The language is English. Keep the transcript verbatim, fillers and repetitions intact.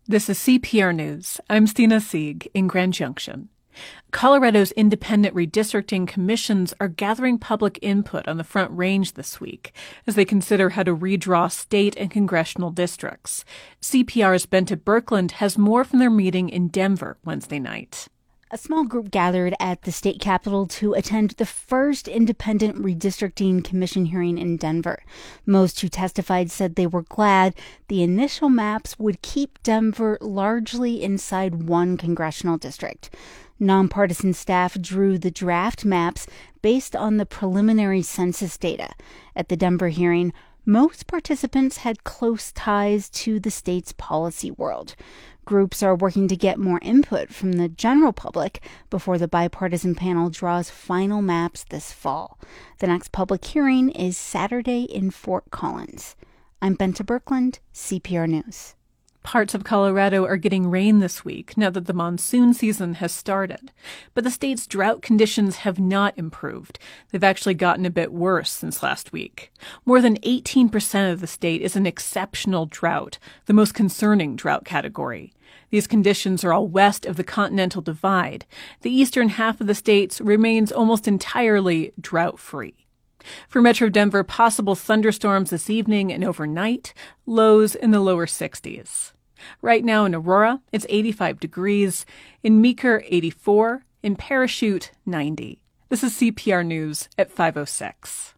This is C P R News. I'm Stina Sieg in Grand Junction. Colorado's independent redistricting commissions are gathering public input on the Front Range this week as they consider how to redraw state and congressional districts. C P R's Bente Birkeland has more from their meeting in Denver Wednesday night. A small group gathered at the state capitol to attend the first independent redistricting commission hearing in Denver. Most who testified said they were glad the initial maps would keep Denver largely inside one congressional district. Nonpartisan staff drew the draft maps based on the preliminary census data. At the Denver hearing, most participants had close ties to the state's policy world. Groups are working to get more input from the general public before the bipartisan panel draws final maps this fall. The next public hearing is Saturday in Fort Collins. I'm Bente Birkeland, C P R News. Parts of Colorado are getting rain this week now that the monsoon season has started. But the state's drought conditions have not improved. They've actually gotten a bit worse since last week. More than eighteen percent of the state is an exceptional drought, the most concerning drought category. These conditions are all west of the Continental Divide. The eastern half of the state remains almost entirely drought-free. For Metro Denver, possible thunderstorms this evening and overnight, lows in the lower sixties. Right now in Aurora, it's eighty-five degrees. In Meeker, eighty-four. In Parachute, ninety. This is C P R News at five oh six.